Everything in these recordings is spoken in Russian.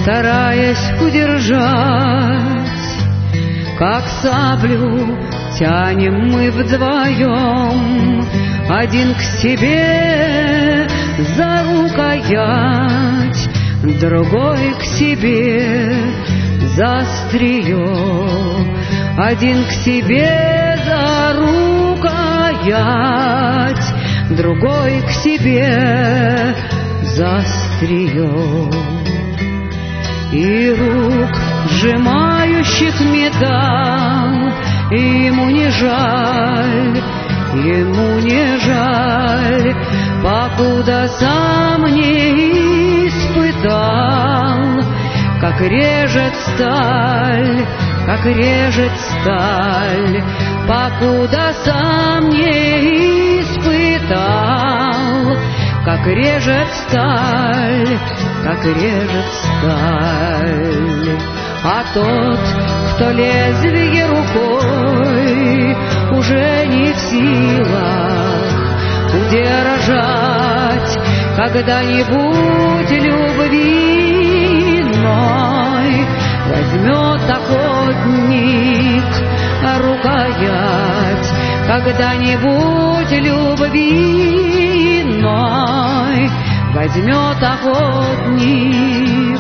стараясь удержать, как саблю тянем мы вдвоем, один к себе за рукоять, другой к себе за острие, один к себе за рукоять, другой к себе за острие. И рук, сжимающих металл, ему не жаль, покуда сам не испытал, как режет сталь, покуда сам не испытал, как режет сталь. А тот, кто лезвие рукой уже не в силах удержать, когда-нибудь любви иной возьмет охотник рукоять, когда-нибудь любви иной возьмет охотник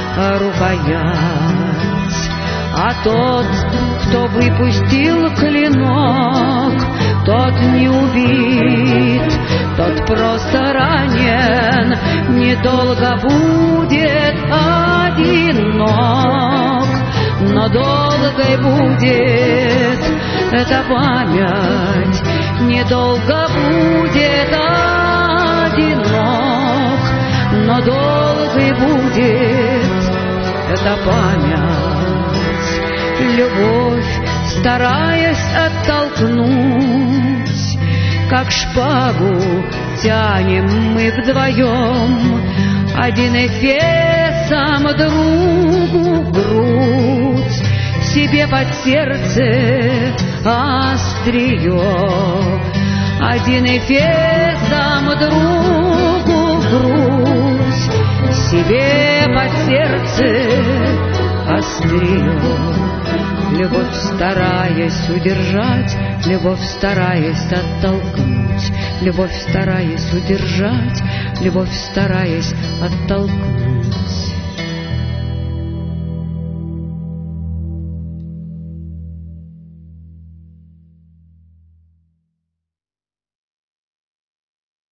рукоять. А тот, кто выпустил клинок, тот не убит, тот просто ранен, недолго будет одинок, но долгой будет эта память, недолго будет одинок, но долгой будет эта память. Любовь, стараясь оттолкнуть, как шпагу тянем мы вдвоем, один эфесом другу грудь, себе под сердце острие, один эфесом другу грудь, себе под сердце острие. Любовь, стараясь удержать, любовь, стараясь оттолкнуть, любовь, стараясь удержать, любовь, стараясь оттолкнуть.